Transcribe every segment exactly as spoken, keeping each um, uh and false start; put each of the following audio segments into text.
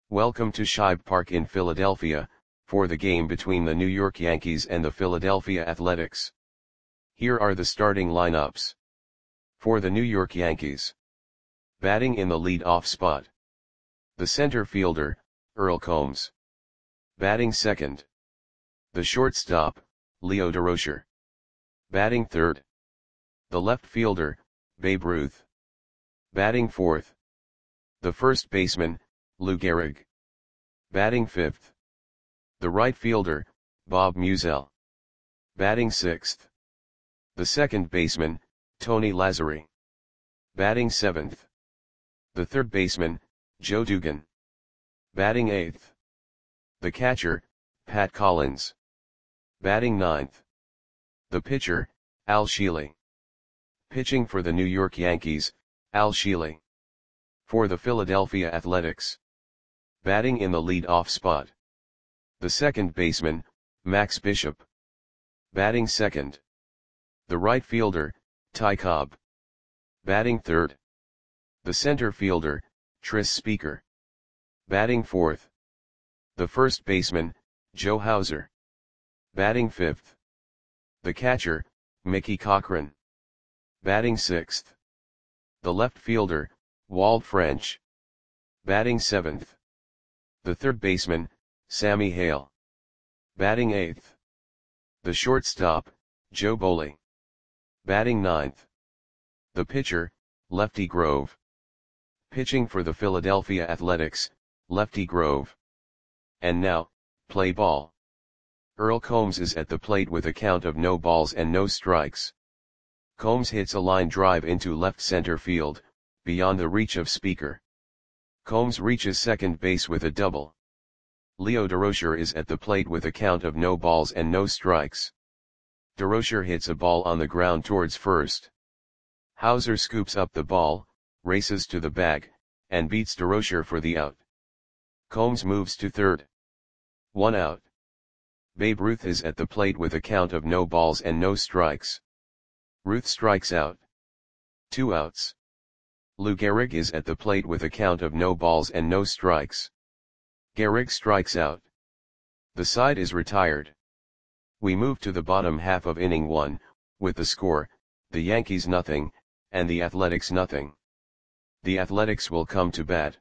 Welcome to Shibe Park in Philadelphia, for the game between the New York Yankees and the Philadelphia Athletics. Here are the starting lineups. For the New York Yankees. Batting in the lead-off spot. The center fielder, Earl Combs. Batting second. The shortstop, Leo Durocher. Batting third. The left fielder, Babe Ruth. Batting fourth. The first baseman, Lou Gehrig. Batting fifth. The right fielder, Bob Meusel. Batting sixth. The second baseman, Tony Lazzeri. Batting seventh. The third baseman, Joe Dugan. Batting eighth. The catcher, Pat Collins. Batting ninth. The pitcher, Al Sheely. Pitching for the New York Yankees, Al Sheely. For the Philadelphia Athletics. Batting in the lead-off spot. The second baseman, Max Bishop. Batting second. The right fielder, Ty Cobb. Batting third. The center fielder, Tris Speaker. Batting fourth. The first baseman, Joe Hauser. Batting fifth. The catcher, Mickey Cochrane. Batting sixth. The left fielder, Walt French. Batting seventh. The third baseman, Sammy Hale. Batting eighth. The shortstop, Joe Boley. Batting ninth. The pitcher, Lefty Grove. Pitching for the Philadelphia Athletics, Lefty Grove. And now, play ball. Earl Combs is at the plate with a count of no balls and no strikes. Combs hits a line drive into left center field, beyond the reach of Speaker. Combs reaches second base with a double. Leo Durocher is at the plate with a count of no balls and no strikes. Durocher hits a ball on the ground towards first. Hauser scoops up the ball, races to the bag, and beats Durocher for the out. Combs moves to third. One out. Babe Ruth is at the plate with a count of no balls and no strikes. Ruth strikes out. Two outs. Lou Gehrig is at the plate with a count of no balls and no strikes. Gehrig strikes out. The side is retired. We move to the bottom half of inning one, with the score, the Yankees nothing, and the Athletics nothing. The Athletics will come to bat.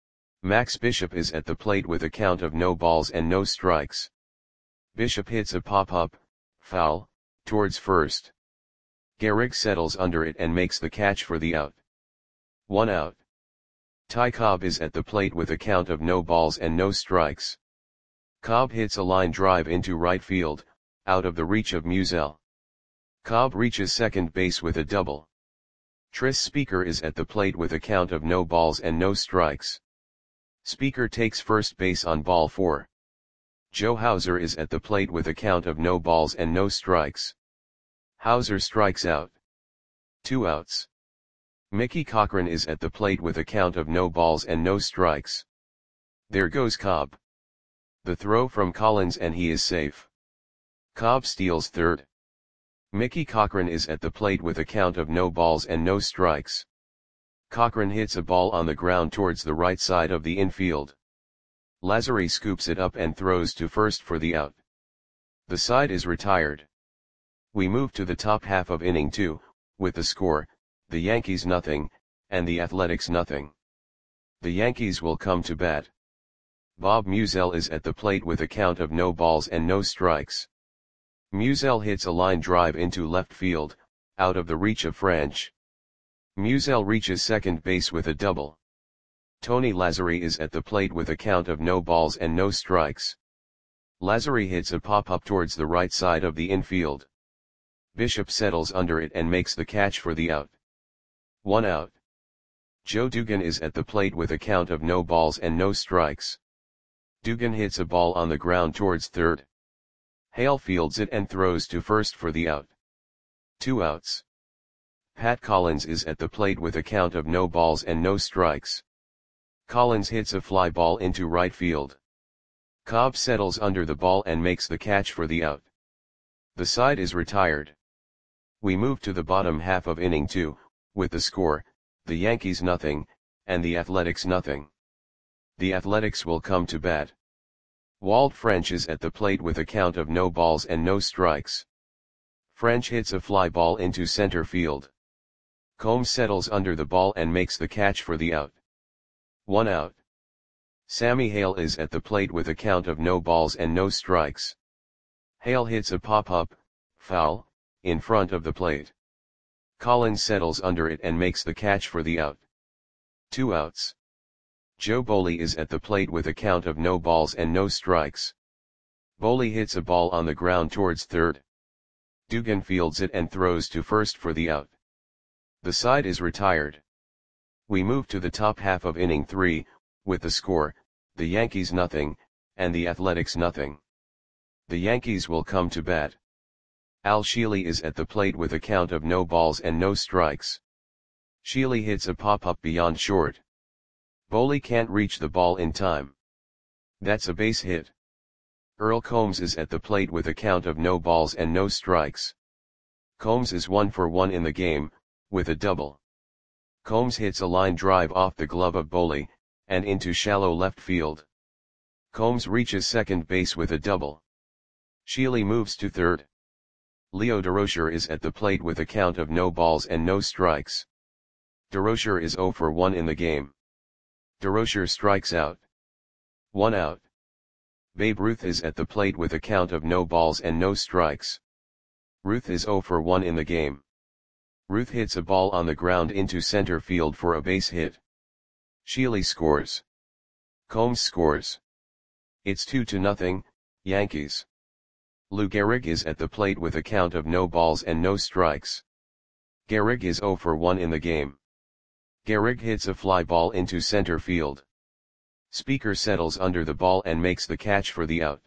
Max Bishop is at the plate with a count of no balls and no strikes. Bishop hits a pop-up, foul, towards first. Gehrig settles under it and makes the catch for the out. One out. Ty Cobb is at the plate with a count of no balls and no strikes. Cobb hits a line drive into right field, out of the reach of Meusel. Cobb reaches second base with a double. Tris Speaker is at the plate with a count of no balls and no strikes. Speaker takes first base on ball four. Joe Hauser is at the plate with a count of no balls and no strikes. Hauser strikes out. Two outs. Mickey Cochrane is at the plate with a count of no balls and no strikes. There goes Cobb. The throw from Collins and he is safe. Cobb steals third. Mickey Cochrane is at the plate with a count of no balls and no strikes. Cochrane hits a ball on the ground towards the right side of the infield. Lazzeri scoops it up and throws to first for the out. The side is retired. We move to the top half of inning two, with the score, the Yankees nothing, and the Athletics nothing. The Yankees will come to bat. Bob Meusel is at the plate with a count of no balls and no strikes. Meusel hits a line drive into left field, out of the reach of French. Meusel reaches second base with a double. Tony Lazzeri is at the plate with a count of no balls and no strikes. Lazzeri hits a pop-up towards the right side of the infield. Bishop settles under it and makes the catch for the out. One out. Joe Dugan is at the plate with a count of no balls and no strikes. Dugan hits a ball on the ground towards third. Hale fields it and throws to first for the out. Two outs. Pat Collins is at the plate with a count of no balls and no strikes. Collins hits a fly ball into right field. Cobb settles under the ball and makes the catch for the out. The side is retired. We move to the bottom half of inning two, with the score, the Yankees nothing, and the Athletics nothing. the Athletics will come to bat. Walt French is at the plate with a count of no balls and no strikes. French hits a fly ball into center field. Combs settles under the ball and makes the catch for the out. One out. Sammy Hale is at the plate with a count of no balls and no strikes. Hale hits a pop-up, foul, in front of the plate. Collins settles under it and makes the catch for the out. Two outs. Joe Boley is at the plate with a count of no balls and no strikes. Boley hits a ball on the ground towards third. Dugan fields it and throws to first for the out. The side is retired. We move to the top half of inning three, with the score, the Yankees nothing, and the Athletics nothing. The Yankees will come to bat. Al Sheely is at the plate with a count of no balls and no strikes. Sheely hits a pop-up beyond short. Boley can't reach the ball in time. That's a base hit. Earl Combs is at the plate with a count of no balls and no strikes. Combs is one for one in the game, with a double. Combs hits a line drive off the glove of Boley, and into shallow left field. Combs reaches second base with a double. Sheely moves to third. Leo Durocher is at the plate with a count of no balls and no strikes. Durocher is oh for one in the game. Durocher strikes out. One out. Babe Ruth is at the plate with a count of no balls and no strikes. Ruth is oh for one in the game. Ruth hits a ball on the ground into center field for a base hit. Sheely scores. Combs scores. It's two to nothing, Yankees. Lou Gehrig is at the plate with a count of no balls and no strikes. Gehrig is oh for one in the game. Gehrig hits a fly ball into center field. Speaker settles under the ball and makes the catch for the out.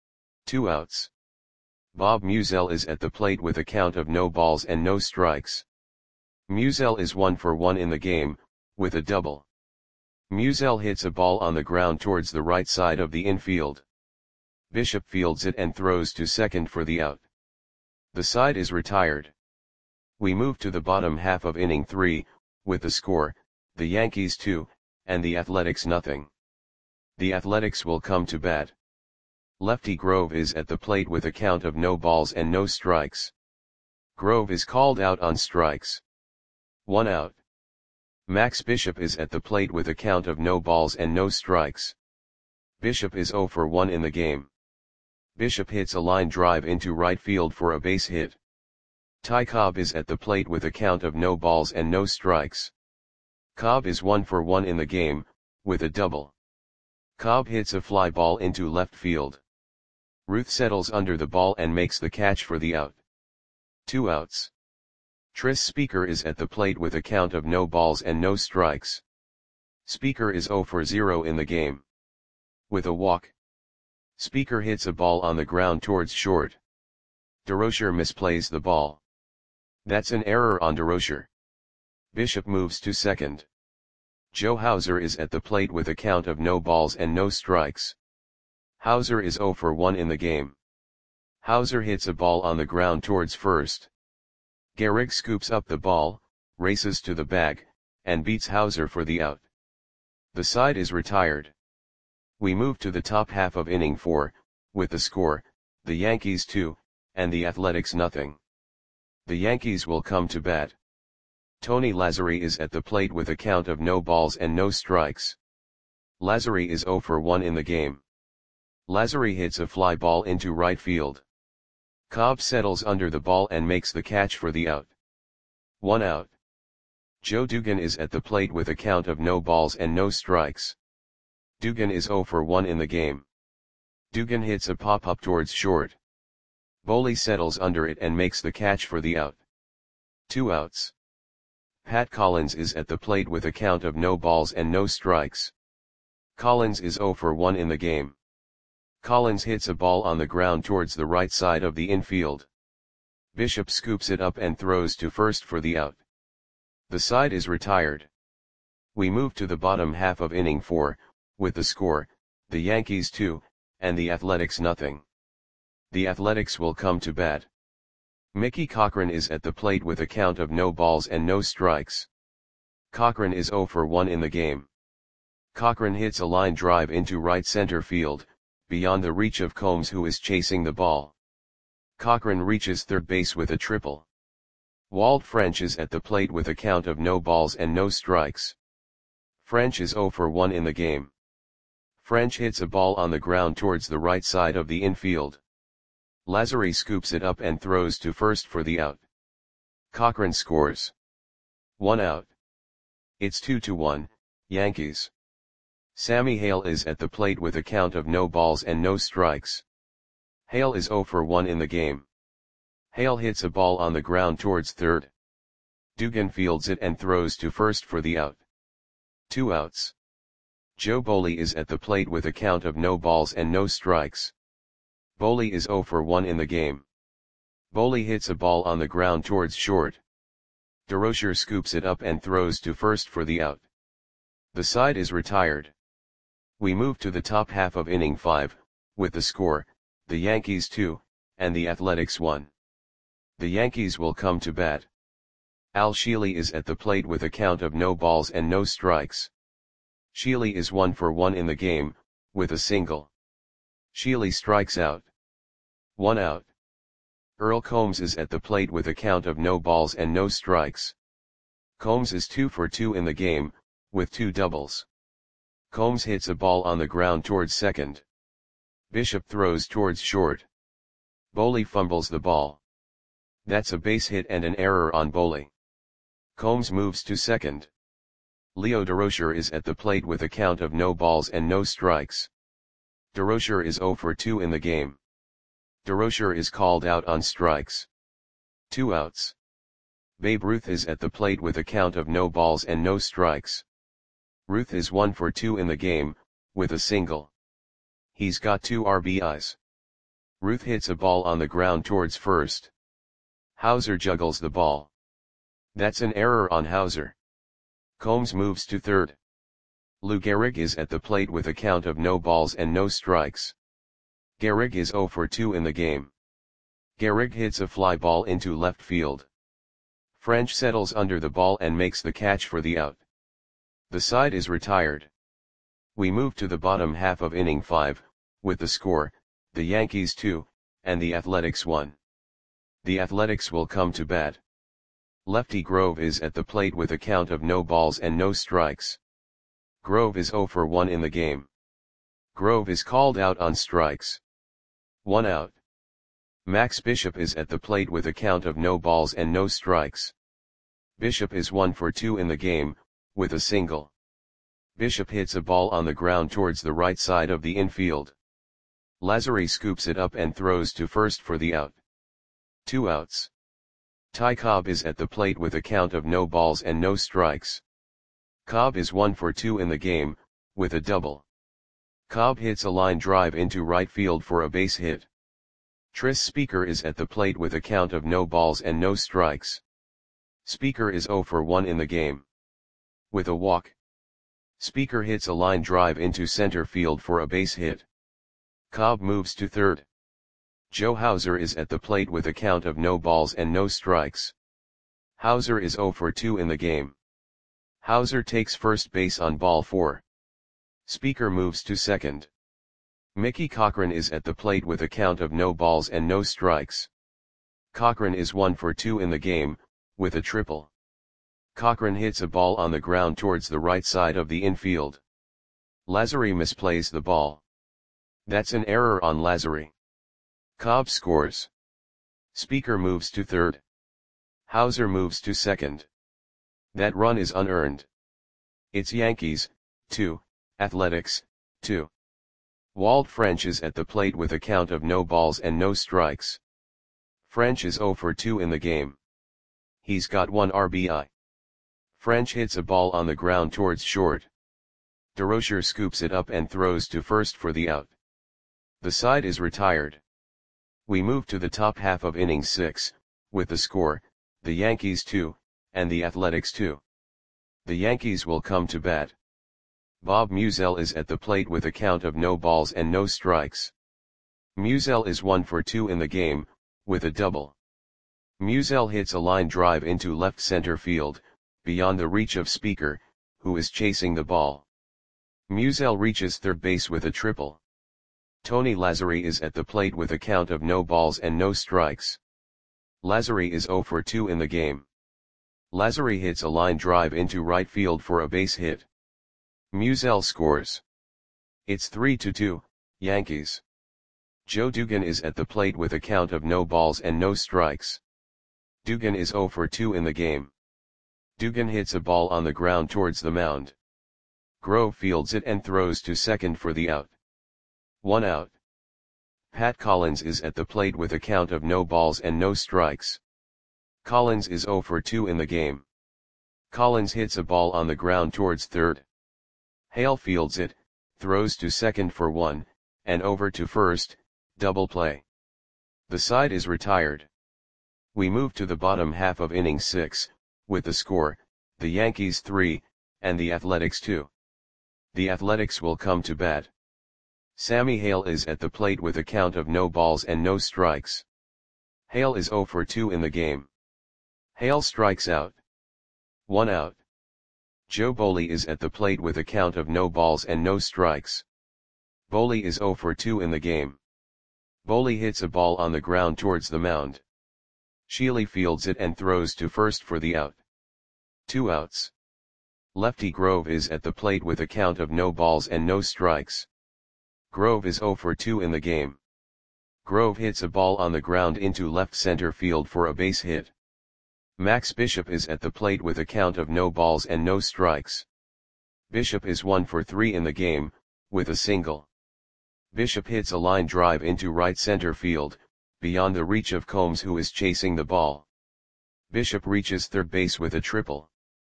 Two outs. Bob Musial is at the plate with a count of no balls and no strikes. Musial is one for one in the game, with a double. Musial hits a ball on the ground towards the right side of the infield. Bishop fields it and throws to second for the out. The side is retired. We move to the bottom half of inning three, with the score, the Yankees two, and the Athletics nothing. The Athletics will come to bat. Lefty Grove is at the plate with a count of no balls and no strikes. Grove is called out on strikes. One out. Max Bishop is at the plate with a count of no balls and no strikes. Bishop is oh for one in the game. Bishop hits a line drive into right field for a base hit. Ty Cobb is at the plate with a count of no balls and no strikes. Cobb is one for one in the game, with a double. Cobb hits a fly ball into left field. Ruth settles under the ball and makes the catch for the out. Two outs. Tris Speaker is at the plate with a count of no balls and no strikes. Speaker is oh for zero in the game. With a walk. Speaker hits a ball on the ground towards short. Durocher misplays the ball. That's an error on Durocher. Bishop moves to second. Joe Hauser is at the plate with a count of no balls and no strikes. Hauser is oh for one in the game. Hauser hits a ball on the ground towards first. Gehrig scoops up the ball, races to the bag, and beats Hauser for the out. The side is retired. We move to the top half of inning four, with the score, the Yankees two, and the Athletics nothing. The Yankees will come to bat. Tony Lazzeri is at the plate with a count of no balls and no strikes. Lazzeri is oh for one in the game. Lazzeri hits a fly ball into right field. Cobb settles under the ball and makes the catch for the out. One out. Joe Dugan is at the plate with a count of no balls and no strikes. Dugan is oh for one in the game. Dugan hits a pop-up towards short. Boley settles under it and makes the catch for the out. Two outs. Pat Collins is at the plate with a count of no balls and no strikes. Collins is oh for one in the game. Collins hits a ball on the ground towards the right side of the infield. Bishop scoops it up and throws to first for the out. The side is retired. We move to the bottom half of inning four, with the score, the Yankees two, and the Athletics nothing. The Athletics will come to bat. Mickey Cochrane is at the plate with a count of no balls and no strikes. Cochrane is oh for one in the game. Cochran hits a line drive into right center field, beyond the reach of Combs, who is chasing the ball. Cochran reaches third base with a triple. Walt French is at the plate with a count of no balls and no strikes. French is zero for one in the game. French hits a ball on the ground towards the right side of the infield. Lazzeri scoops it up and throws to first for the out. Cochran scores. One out. It's two to one, Yankees. Sammy Hale is at the plate with a count of no balls and no strikes. Hale is zero for one in the game. Hale hits a ball on the ground towards third. Dugan fields it and throws to first for the out. Two outs. Joe Boley is at the plate with a count of no balls and no strikes. Boley is zero for one in the game. Boley hits a ball on the ground towards short. DeRocher scoops it up and throws to first for the out. The side is retired. We move to the top half of inning five, with the score, the Yankees two, and the Athletics one. The Yankees will come to bat. Al Sheely is at the plate with a count of no balls and no strikes. Sheely is one for one in the game, with a single. Sheely strikes out. One out. Earl Combs is at the plate with a count of no balls and no strikes. Combs is two for two in the game, with two doubles. Combs hits a ball on the ground towards second. Bishop throws towards short. Boley fumbles the ball. That's a base hit and an error on Boley. Combs moves to second. Leo DeRocher is at the plate with a count of no balls and no strikes. DeRocher is zero for two in the game. DeRocher is called out on strikes. Two outs. Babe Ruth is at the plate with a count of no balls and no strikes. Ruth is one for two in the game, with a single. He's got two R B Is. Ruth hits a ball on the ground towards first. Hauser juggles the ball. That's an error on Hauser. Combs moves to third. Lou Gehrig is at the plate with a count of no balls and no strikes. Gehrig is zero for two in the game. Gehrig hits a fly ball into left field. French settles under the ball and makes the catch for the out. The side is retired. We move to the bottom half of inning five, with the score, the Yankees two, and the Athletics one. The Athletics will come to bat. Lefty Grove is at the plate with a count of no balls and no strikes. Grove is zero for one in the game. Grove is called out on strikes. One out. Max Bishop is at the plate with a count of no balls and no strikes. Bishop is one for two in the game, with a single. Bishop hits a ball on the ground towards the right side of the infield. Lazzeri scoops it up and throws to first for the out. Two outs. Ty Cobb is at the plate with a count of no balls and no strikes. Cobb is one for two in the game, with a double. Cobb hits a line drive into right field for a base hit. Tris Speaker is at the plate with a count of no balls and no strikes. Speaker is zero for one in the game. With a walk. Speaker hits a line drive into center field for a base hit. Cobb moves to third. Joe Hauser is at the plate with a count of no balls and no strikes. Hauser is zero for two in the game. Hauser takes first base on ball four. Speaker moves to second. Mickey Cochran is at the plate with a count of no balls and no strikes. Cochran is one for two in the game, with a triple. Cochran hits a ball on the ground towards the right side of the infield. Lazzeri misplays the ball. That's an error on Lazzeri. Cobb scores. Speaker moves to third. Hauser moves to second. That run is unearned. It's Yankees, two, Athletics, two. Walt French is at the plate with a count of no balls and no strikes. French is zero for two in the game. He's got one R B I. French hits a ball on the ground towards short. DeRocher scoops it up and throws to first for the out. The side is retired. We move to the top half of inning six, with the score, the Yankees two, and the Athletics two. The Yankees will come to bat. Bob Musial is at the plate with a count of no balls and no strikes. Musial is one for two in the game, with a double. Musial hits a line drive into left center field, beyond the reach of Speaker, who is chasing the ball. Musial reaches third base with a triple. Tony Lazzari is at the plate with a count of no balls and no strikes. Lazzari is zero for two in the game. Lazzari hits a line drive into right field for a base hit. Musial scores. It's three to two, Yankees. Joe Dugan is at the plate with a count of no balls and no strikes. Dugan is zero for two in the game. Dugan hits a ball on the ground towards the mound. Grove fields it and throws to second for the out. One out. Pat Collins is at the plate with a count of no balls and no strikes. Collins is zero for two in the game. Collins hits a ball on the ground towards third. Hale fields it, throws to second for one, and over to first, double play. The side is retired. We move to the bottom half of inning six, with the score, the Yankees three, and the Athletics two. The Athletics will come to bat. Sammy Hale is at the plate with a count of no balls and no strikes. Hale is zero for two in the game. Hale strikes out. One out. Joe Boley is at the plate with a count of no balls and no strikes. Boley is zero for two in the game. Boley hits a ball on the ground towards the mound. Sheely fields it and throws to first for the out. Two outs. Lefty Grove is at the plate with a count of no balls and no strikes. Grove is zero for two in the game. Grove hits a ball on the ground into left center field for a base hit. Max Bishop is at the plate with a count of no balls and no strikes. Bishop is one for three in the game, with a single. Bishop hits a line drive into right center field, beyond the reach of Combs, who is chasing the ball. Bishop reaches third base with a triple.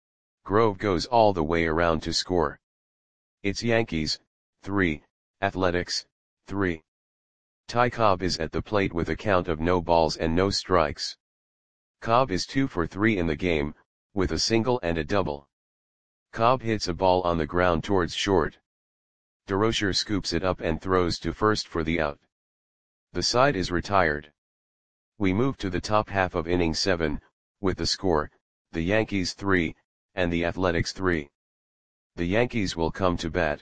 Grove goes all the way around to score. It's Yankees, three, Athletics, three. Ty Cobb is at the plate with a count of no balls and no strikes. Cobb is two for three in the game, with a single and a double. Cobb hits a ball on the ground towards short. DeRocher scoops it up and throws to first for the out. The side is retired. We move to the top half of inning seven, with the score, the Yankees three, and the Athletics three. The Yankees will come to bat.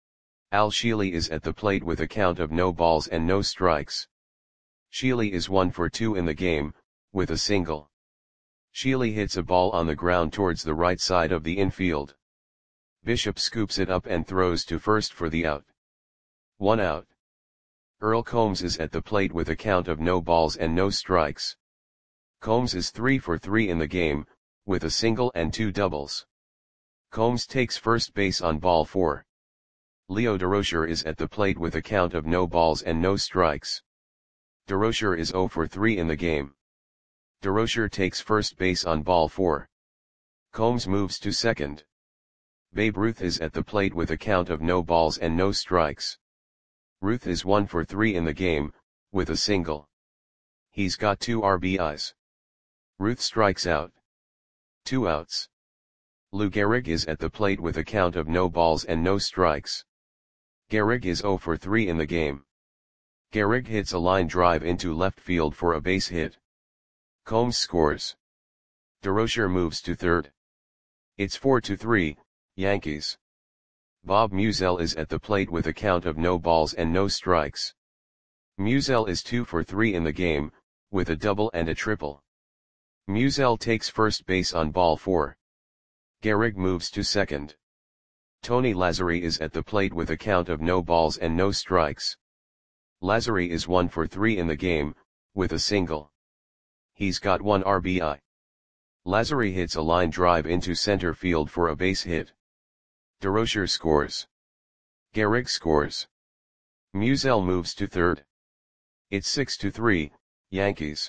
Al Sheely is at the plate with a count of no balls and no strikes. Sheely is one for two in the game, with a single. Sheely hits a ball on the ground towards the right side of the infield. Bishop scoops it up and throws to first for the out. One out. Earl Combs is at the plate with a count of no balls and no strikes. Combs is three for three in the game, with a single and two doubles. Combs takes first base on ball four. Leo DeRocher is at the plate with a count of no balls and no strikes. DeRocher is zero for three in the game. DeRocher takes first base on ball four. Combs moves to second. Babe Ruth is at the plate with a count of no balls and no strikes. Ruth is one for three in the game, with a single. He's got two R B Is. Ruth strikes out. Two outs. Lou Gehrig is at the plate with a count of no balls and no strikes. Gehrig is zero for three in the game. Gehrig hits a line drive into left field for a base hit. Combs scores. DeRocher moves to third. It's four to three, Yankees. Bob Musial is at the plate with a count of no balls and no strikes. Musial is two for three in the game, with a double and a triple. Musial takes first base on ball four. Gehrig moves to second. Tony Lazzari is at the plate with a count of no balls and no strikes. Lazzari is one for three in the game, with a single. He's got one R B I. Lazzari hits a line drive into center field for a base hit. DeRocher scores. Gehrig scores. Musial moves to third. It's six to three, Yankees.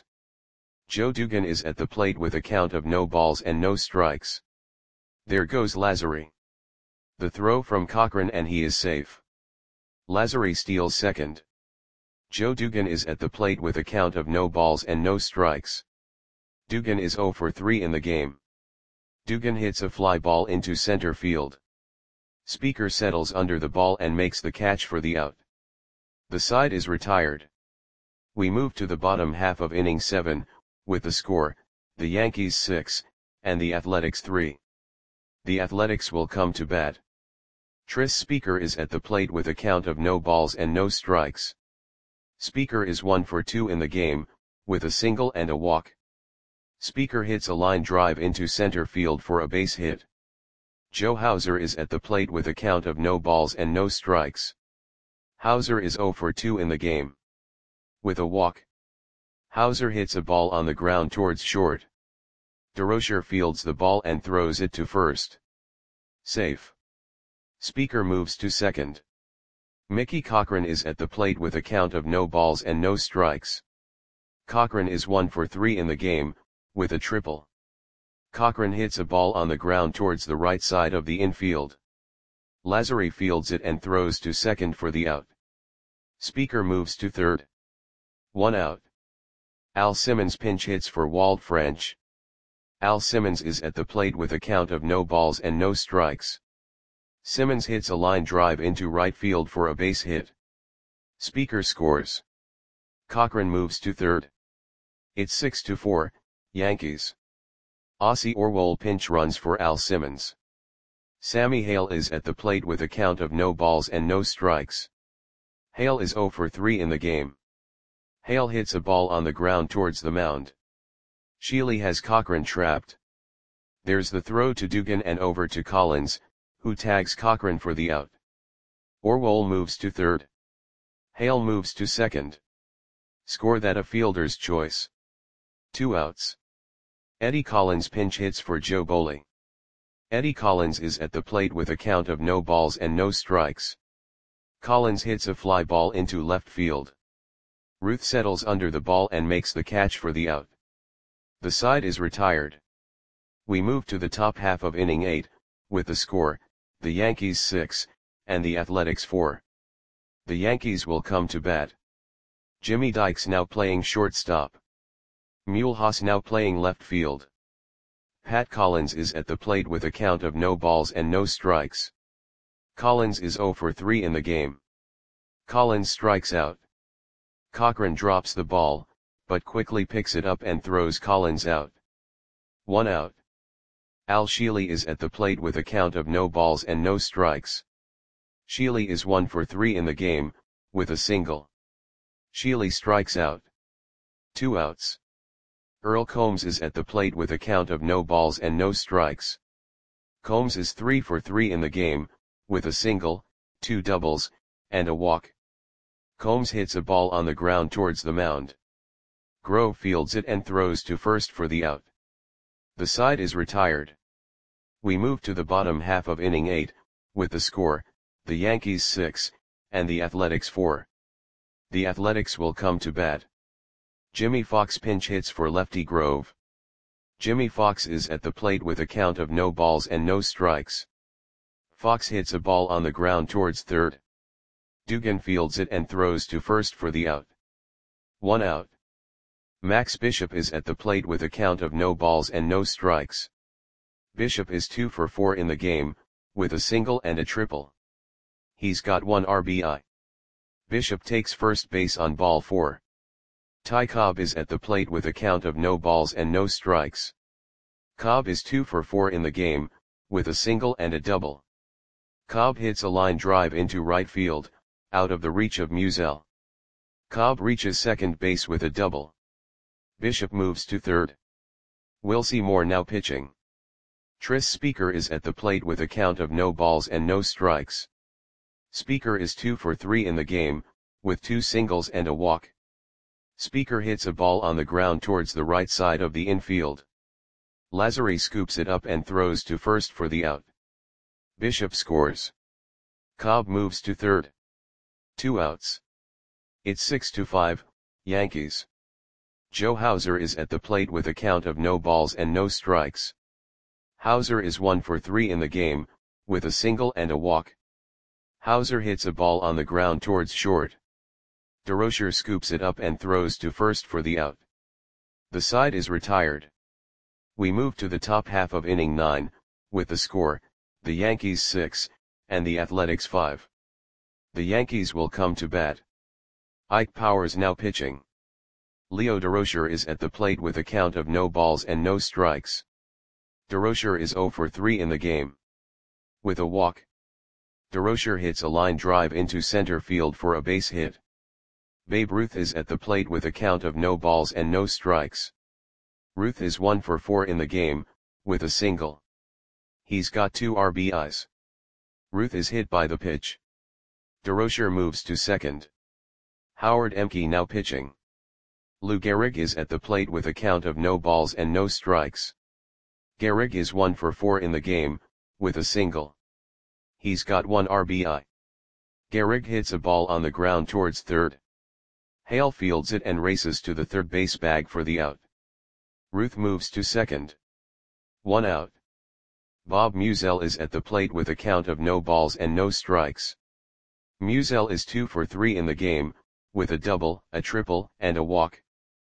Joe Dugan is at the plate with a count of no balls and no strikes. There goes Lazzari. The throw from Cochran and he is safe. Lazzari steals second. Joe Dugan is at the plate with a count of no balls and no strikes. Dugan is zero for three in the game. Dugan hits a fly ball into center field. Speaker settles under the ball and makes the catch for the out. The side is retired. We move to the bottom half of inning seven, with the score, the Yankees six, and the Athletics three. The Athletics will come to bat. Tris Speaker is at the plate with a count of no balls and no strikes. Speaker is one for two in the game, with a single and a walk. Speaker hits a line drive into center field for a base hit. Joe Hauser is at the plate with a count of no balls and no strikes. Hauser is zero for two in the game. With a walk. Hauser hits a ball on the ground towards short. DeRocher fields the ball and throws it to first. Safe. Speaker moves to second. Mickey Cochran is at the plate with a count of no balls and no strikes. Cochran is one for three in the game, with a triple. Cochran hits a ball on the ground towards the right side of the infield. Lazary fields it and throws to second for the out. Speaker moves to third. One out. Al Simmons pinch hits for Walt French. Al Simmons is at the plate with a count of no balls and no strikes. Simmons hits a line drive into right field for a base hit. Speaker scores. Cochran moves to third. It's six to four, Yankees. Ossie Orwell pinch runs for Al Simmons. Sammy Hale is at the plate with a count of no balls and no strikes. Hale is zero for three in the game. Hale hits a ball on the ground towards the mound. Sheely has Cochran trapped. There's the throw to Dugan and over to Collins, who tags Cochran for the out. Orwell moves to third. Hale moves to second. Score that a fielder's choice. Two outs. Eddie Collins pinch hits for Joe Boley. Eddie Collins is at the plate with a count of no balls and no strikes. Collins hits a fly ball into left field. Ruth settles under the ball and makes the catch for the out. The side is retired. We move to the top half of inning eight, with the score, the Yankees six, and the Athletics four. The Yankees will come to bat. Jimmy Dykes now playing shortstop. Mulhouse now playing left field. Pat Collins is at the plate with a count of no balls and no strikes. Collins is zero for three in the game. Collins strikes out. Cochran drops the ball, but quickly picks it up and throws Collins out. One out. Al Sheely is at the plate with a count of no balls and no strikes. Sheely is one for three in the game, with a single. Sheely strikes out. Two outs. Earl Combs is at the plate with a count of no balls and no strikes. Combs is three for three in the game, with a single, two doubles, and a walk. Combs hits a ball on the ground towards the mound. Grove fields it and throws to first for the out. The side is retired. We move to the bottom half of inning eight, with the score, the Yankees six, and the Athletics four. The Athletics will come to bat. Jimmy Fox pinch hits for lefty Grove. Jimmy Fox is at the plate with a count of no balls and no strikes. Fox hits a ball on the ground towards third. Dugan fields it and throws to first for the out. One out. Max Bishop is at the plate with a count of no balls and no strikes. Bishop is two for four in the game, with a single and a triple. He's got one R B I. Bishop takes first base on ball four. Ty Cobb is at the plate with a count of no balls and no strikes. Cobb is two for four in the game, with a single and a double. Cobb hits a line drive into right field, out of the reach of Musial. Cobb reaches second base with a double. Bishop moves to third. Wilcie Moore now pitching. Tris Speaker is at the plate with a count of no balls and no strikes. Speaker is two for three in the game, with two singles and a walk. Speaker hits a ball on the ground towards the right side of the infield. Lazary scoops it up and throws to first for the out. Bishop scores. Cobb moves to third. Two outs. It's six to five, Yankees. Joe Hauser is at the plate with a count of no balls and no strikes. Hauser is one for three in the game, with a single and a walk. Hauser hits a ball on the ground towards short. DeRocher scoops it up and throws to first for the out. The side is retired. We move to the top half of inning nine, with the score, the Yankees six, and the Athletics five. The Yankees will come to bat. Ike Powers now pitching. Leo DeRocher is at the plate with a count of no balls and no strikes. DeRocher is zero for three in the game. With a walk. DeRocher hits a line drive into center field for a base hit. Babe Ruth is at the plate with a count of no balls and no strikes. Ruth is one for four in the game, with a single. He's got two R B Is. Ruth is hit by the pitch. DeRocher moves to second. Howard Emke now pitching. Lou Gehrig is at the plate with a count of no balls and no strikes. Gehrig is one for four in the game, with a single. He's got one R B I. Gehrig hits a ball on the ground towards third. Hale fields it and races to the third base bag for the out. Ruth moves to second. One out. Bob Musial is at the plate with a count of no balls and no strikes. Musial is two for three in the game, with a double, a triple, and a walk.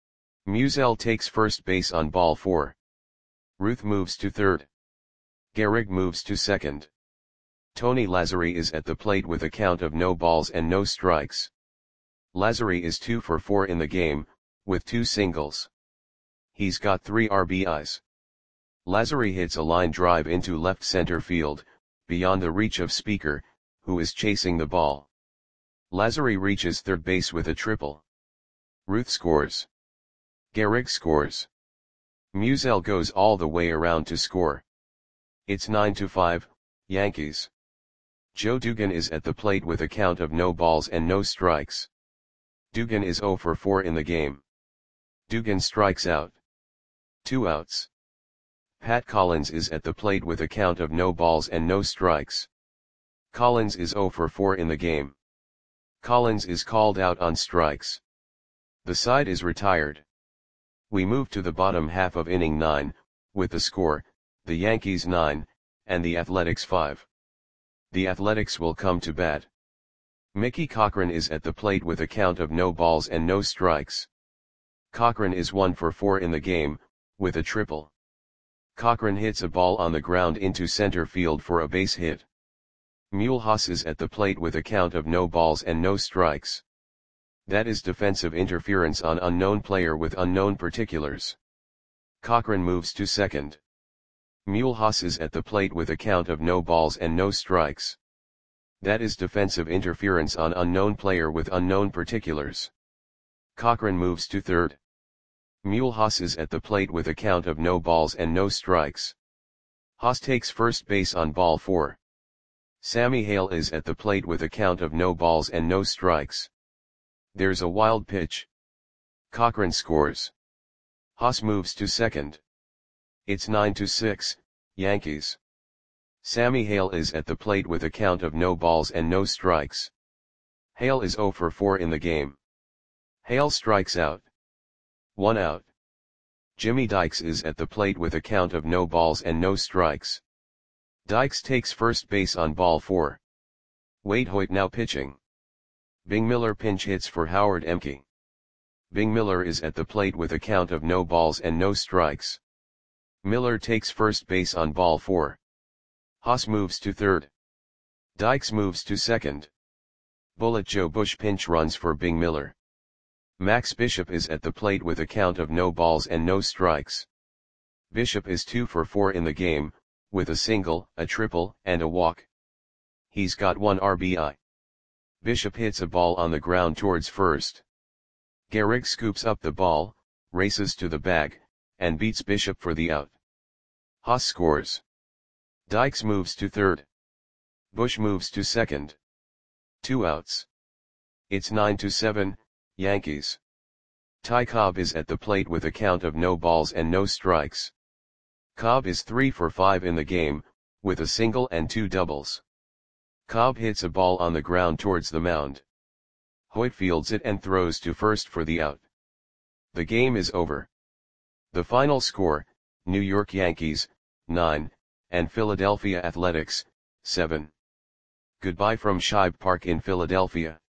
Musial takes first base on ball four. Ruth moves to third. Gehrig moves to second. Tony Lazzeri is at the plate with a count of no balls and no strikes. Lazzeri is two for four in the game, with two singles. He's got three R B Is. Lazzeri hits a line drive into left center field, beyond the reach of Speaker, who is chasing the ball. Lazzeri reaches third base with a triple. Ruth scores. Gehrig scores. Musial goes all the way around to score. It's nine to five, Yankees. Joe Dugan is at the plate with a count of no balls and no strikes. Dugan is zero for four in the game. Dugan strikes out. Two outs. Pat Collins is at the plate with a count of no balls and no strikes. Collins is zero for four in the game. Collins is called out on strikes. The side is retired. We move to the bottom half of inning nine, with the score, the Yankees nine, and the Athletics five. The Athletics will come to bat. Mickey Cochrane is at the plate with a count of no balls and no strikes. Cochrane is one for four in the game, with a triple. Cochrane hits a ball on the ground into center field for a base hit. Mulhouse is at the plate with a count of no balls and no strikes. That is defensive interference on unknown player with unknown particulars. Cochrane moves to second. Mulhouse is at the plate with a count of no balls and no strikes. That is defensive interference on unknown player with unknown particulars. Cochrane moves to third. Mulhouse is at the plate with a count of no balls and no strikes. Haas takes first base on ball four. Sammy Hale is at the plate with a count of no balls and no strikes. There's a wild pitch. Cochrane scores. Haas moves to second. It's nine to six, Yankees. Sammy Hale is at the plate with a count of no balls and no strikes. Hale is zero for four in the game. Hale strikes out. One out. Jimmy Dykes is at the plate with a count of no balls and no strikes. Dykes takes first base on ball four. Wade Hoyt now pitching. Bing Miller pinch hits for Howard Emke. Bing Miller is at the plate with a count of no balls and no strikes. Miller takes first base on ball four. Haas moves to third. Dykes moves to second. Bullet Joe Bush pinch runs for Bing Miller. Max Bishop is at the plate with a count of no balls and no strikes. Bishop is two for four in the game, with a single, a triple, and a walk. He's got one R B I. Bishop hits a ball on the ground towards first. Gehrig scoops up the ball, races to the bag, and beats Bishop for the out. Haas scores. Dykes moves to third. Bush moves to second. Two outs. It's nine to seven, Yankees. Ty Cobb is at the plate with a count of no balls and no strikes. Cobb is three for five in the game, with a single and two doubles. Cobb hits a ball on the ground towards the mound. Hoyt fields it and throws to first for the out. The game is over. The final score, New York Yankees, nine, and Philadelphia Athletics, seven. Goodbye from Shibe Park in Philadelphia.